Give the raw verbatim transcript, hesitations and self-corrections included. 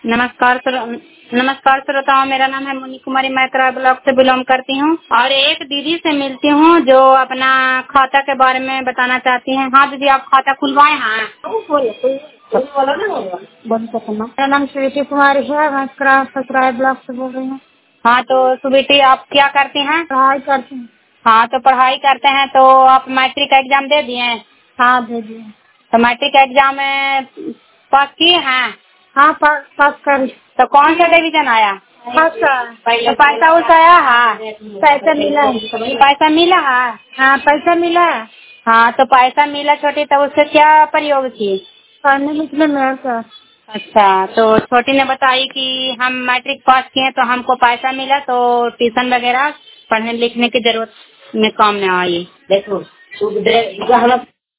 नमस्कार सर। नमस्कार श्रोताओं, मेरा नाम है मुनी कुमारी, मैं कराड़ ब्लॉक से बिलोंग करती हूँ और एक दीदी से मिलती हूँ जो अपना खाता के बारे में बताना चाहती हैं। हाँ दीदी, आप खाता खुलवाए हैं? मेरा नाम स्वीटी कुमारी है, मैं कराड़ ब्लॉक से बोल रही हूँ। हाँ तो स्वीटी, आप क्या करती हैं? पढ़ाई करती हूँ। हाँ तो पढ़ाई करते हैं तो आप मैट्रिक का एग्जाम दे दिए हैं? हाँ दे दिए। तो मैट्रिक का एग्जाम पास किए हैं? हाँ पास पास कर। तो कौन सा डिवीजन आया? फर्स्ट। तो पैसा उस आया है? पैसा मिला है। पैसा मिला है? हाँ पैसा मिला है। हाँ तो पैसा मिला छोटी, तो उससे क्या प्रयोग की? पढ़ने लिखने में सर। अच्छा, तो छोटी ने बताई कि हम मैट्रिक पास किए तो हमको पैसा मिला तो ट्यूशन वगैरह पढ़ने लिखने की जरूरत में काम में आई। देखो